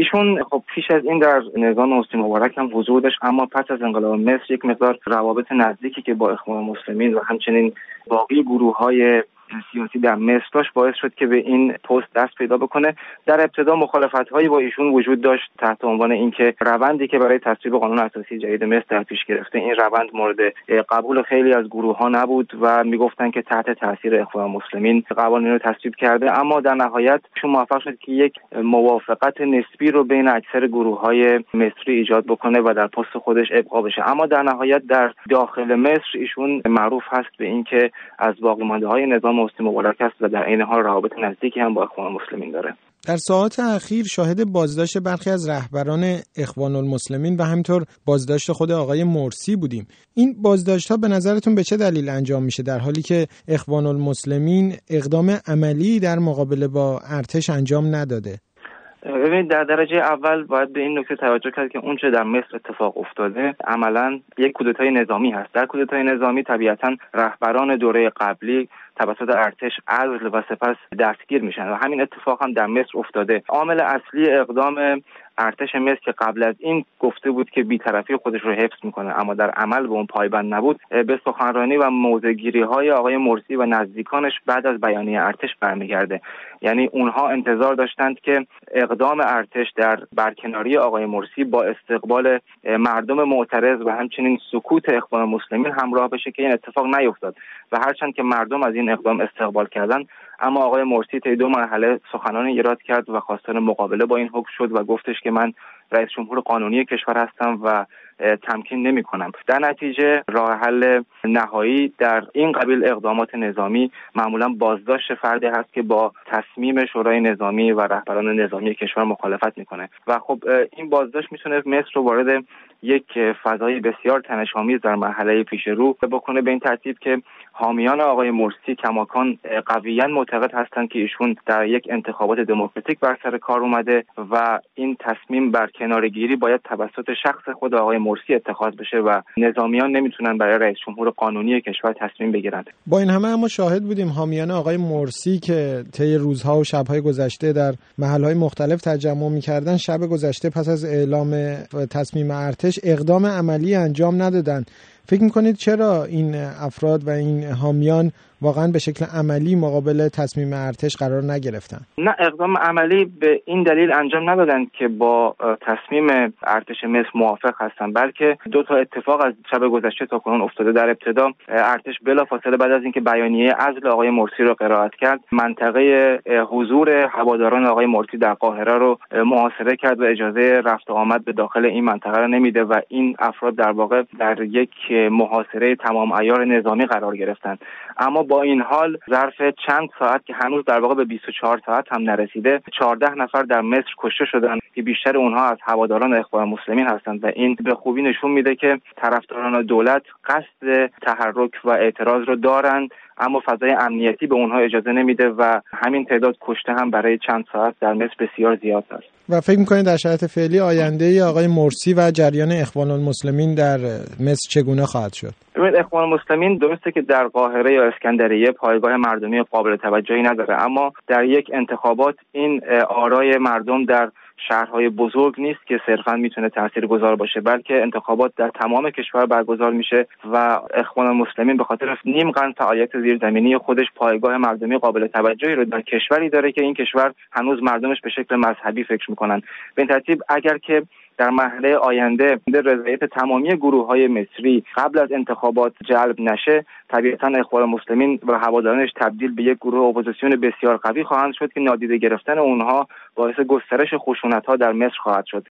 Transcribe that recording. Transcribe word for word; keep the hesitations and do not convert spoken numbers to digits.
ایشون خب پیش از این در نظام حسنی مبارک هم حضور داشت، اما پس از انقلاب مصر یک مقدار روابط نزدیکی که با اخوان المسلمین و همچنین باقی گروه‌های سیاسی در مصر داشت باعث شد که به این پست دست پیدا بکنه. در ابتدا مخالفت‌هایی با ایشون وجود داشت تحت عنوان اینکه روندی که برای تصویب قانون اساسی جدید مصر در پیش گرفته، این روند مورد قبول خیلی از گروه‌ها نبود و میگفتن که تحت تاثیر اخوان المسلمین قوانین رو تصویب کرده. اما در نهایت ایشون موفق شد که یک موافقت نسبی رو بین اکثر گروه‌های مصری ایجاد بکنه و در پست خودش ابقا بشه. اما در نهایت در داخل مصر ایشون معروف هست به اینکه از باقی‌مانده‌های نظام حسنی مبارک است و در عین حال روابط نزدیکی هم با اخوان المسلمین داره. در ساعات اخیر شاهد بازداشت برخی از رهبران اخوان المسلمین و همینطور بازداشت خود آقای مرسی بودیم. این بازداشت‌ها به نظرتون به چه دلیل انجام میشه در حالی که اخوان المسلمین اقدام عملی در مقابله با ارتش انجام نداده؟ ببینید، در درجه اول باید به این نکته توجه کرد که اون چه در مصر اتفاق افتاده عملاً یک کودتای نظامی هست. در کودتای نظامی طبیعتاً رهبران دوره قبلی توسط ارتش عزل و سپس دستگیر میشن و همین اتفاق هم در مصر افتاده. عامل اصلی اقدام ارتش مصر که قبل از این گفته بود که بی‌طرفی خودش رو حفظ میکنه اما در عمل به اون پایبند نبود، به سخنرانی و موضع‌گیری های آقای مرسی و نزدیکانش بعد از بیانیه ارتش برمیگرده. یعنی اونها انتظار داشتند که اقدام ارتش در برکناری آقای مرسی با استقبال مردم معترض و همچنین سکوت اخوان المسلمین همراه بشه که این اتفاق نیفتاد و هرچند که مردم از این اقدام استقبال کردن، اما آقای مرسی طی دو مرحله سخنرانی ایراد کرد و خواستار مقابله با این حکم شد و گفتش که من رئیس جمهور قانونی کشور هستم و تمکین نمی کنم. در نتیجه راه حل نهایی در این قبیل اقدامات نظامی معمولا بازداشت فردی هست که با تصمیم شورای نظامی و رهبران نظامی کشور مخالفت میکنه و خب این بازداشت میتونه مصر رو وارد یک فضای بسیار تنش‌آمیز در مرحله پیش رو بکنه، به این ترتیب که حامیان آقای مرسی کماکان قویاً معتقد هستند که ایشون در یک انتخابات دموکراتیک بر سر کار اومده و این تصمیم بر کناره‌گیری باید توسط شخص خود آقای مرسی اتخاذ بشه و نظامیان نمیتونن برای رئیس جمهور قانونی کشور تصمیم بگیرند. با این همه اما شاهد بودیم حامیان آقای مرسی که طی روزها و شب‌های گذشته در محل‌های مختلف تجمع می‌کردن، شب گذشته پس از اعلام تصمیم ارتش اقدام عملی انجام ندادن. فکر میکنید چرا این افراد و این حامیان واقعا به شکل عملی مقابل تصمیم ارتش قرار نگرفتن؟ نه، اقدام عملی به این دلیل انجام ندادن که با تصمیم ارتش مصر موافق هستن، بلکه دو تا اتفاق از شب گذشته تا کنون افتاده. در ابتدا ارتش بلافاصله بعد از اینکه بیانیه عزل آقای مرسی رو قرائت کرد، منطقه حضور هواداران آقای مرسی در قاهره رو محاصره کرد و اجازه رفت و آمد به داخل این منطقه رو نمیده و این افراد در واقع در یک محاصره تمام عیار نظامی قرار گرفتند. اما با این حال ظرف چند ساعت که هنوز در واقع به بیست و چهار ساعت هم نرسیده، چهارده نفر در مصر کشته شدند که بیشتر اونها از هواداران اخوان المسلمین هستند و این به خوبی نشون میده که طرفداران دولت قصد تحرک و اعتراض رو دارند اما فضای امنیتی به اونها اجازه نمیده و همین تعداد کشته هم برای چند ساعت در مصر بسیار زیاد است. و فکر می‌کنید در شرایط فعلی آینده آقای مرسی و جریان اخوان المسلمین در مصر چگونه خواهد شد؟ ببینید، اخوان المسلمین درسته که در قاهره یا اسکندریه پایگاه مردمی قابل توجهی نداره، اما در یک انتخابات این آرای مردم در شهرهای بزرگ نیست که صرفاً میتونه تاثیرگذار باشه، بلکه انتخابات در تمام کشور برگزار میشه و اخوان المسلمین به خاطر نیم قرن فعالیت زیرزمینی خودش پایگاه مردمی قابل توجهی رو در کشوری داره که این کشور هنوز مردمش به شکل مذهبی فکر میکنن. به این ترتیب اگر که در مرحله آینده رضایت تمامی گروه‌های مصری قبل از انتخابات جلب نشه، طبیعتاً اخوان المسلمین و هوادارانش تبدیل به یک گروه اپوزیسیون بسیار قوی خواهند شد که نادیده گرفتن اونها باعث گسترش خشونت‌ها در مصر خواهد شد.